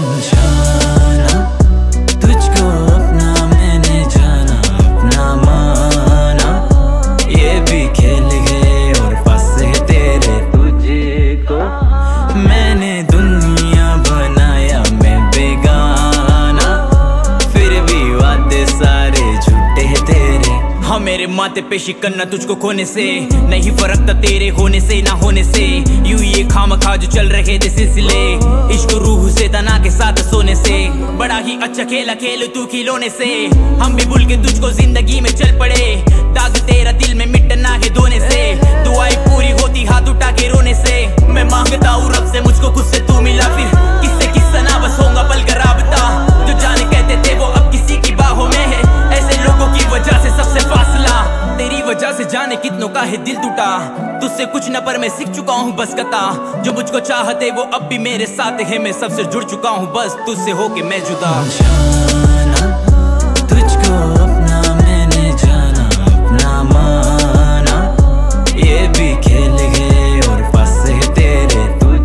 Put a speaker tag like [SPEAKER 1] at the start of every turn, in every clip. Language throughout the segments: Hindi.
[SPEAKER 1] जाना तुझको अपना मैंने जाना, अपना माना, ये भी खेल गए और पास है तेरे तुझको। मैंने दुनिया बनाया मैं बेगाना, फिर भी वादे सारे झूठे हैं तेरे।
[SPEAKER 2] हाँ मेरे माथे पे शिकन्ना तुझको खोने से, नहीं फर्क था तेरे होने से ना होने से। यूं ये खामखा जो चल रहे थे सिलसिले, इश्क रूह से तना के साथ सोने से। बड़ा ही अच्छा खेला खेल तू खिलौने से, हम भी भूल के तुझको जिंदगी में चल पड़े। दाग तेरा दिल में मिटना है धोने से, दुआएं पूरी होती हाथ उठा के रोने से। मैं मांगता हूँ रब से मुझको खुद से तू मिला, फिर किससे किस्सा ना बस होगा पल का राबता। जो जाने कहते थे वो अब किसी की बाहों में है, ऐसे लोगों की वजह से सबसे फासला। तेरी वजह से जाने कितनों का है दिल टूटा, तुझसे कुछ न पर मैं सीख चुका हूँ बस कथा। जो मुझको चाहते वो अब भी मेरे साथ है, मैं सबसे जुड़ चुका हूँ बस तुझसे होके मैं जुदा।
[SPEAKER 1] जाना तुझको अपना मैंने जाना, अपना माना, ये भी खेल गए और पास है तेरे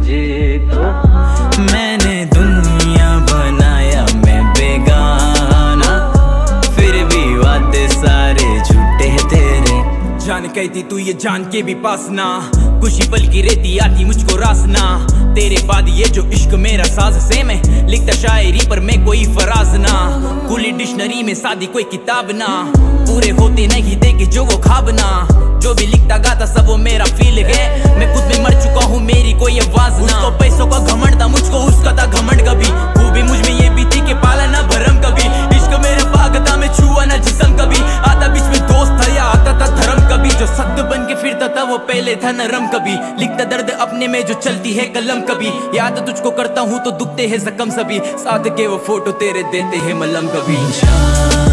[SPEAKER 1] तुझको। मैंने दुनिया बनाया मैं बेगाना, फिर भी वादे सारे झूठे हैं तेरे।
[SPEAKER 2] जान कहती तू ये जान के भी पास ना, खुशी पल की रहती आती मुझको रासना। तेरे बाद ये जो इश्क मेरा साज से, मैं लिखता शायरी पर मैं कोई फराज ना। खुली डिक्शनरी में सादी कोई किताब ना, पूरे होते नहीं देखे जो वो ख्वाब ना। जो भी लिखता गाता सब वो मेरा फील है, मैं खुद में मर चुका हूँ मेरी कोई आवाज ना। उसको पैसों का घमंड था मुझको उसका था घमंड कभी, खूबी मुझ में ये भी थी कि पाला ना भरम कभी। इश्क मेरा भागता मैं छुआ ना जिस्म कभी, आता बीच में दोस्त था या आता था धर्म कभी। जो सख्त बन के फिरता था वो पहले था नरम कभी, लिखता दर्द अपने में जो चलती है कलम कभी। याद तुझको करता हूँ तो दुखते हैं जख्म सभी, साथ के वो फोटो तेरे देते हैं मलम कभी।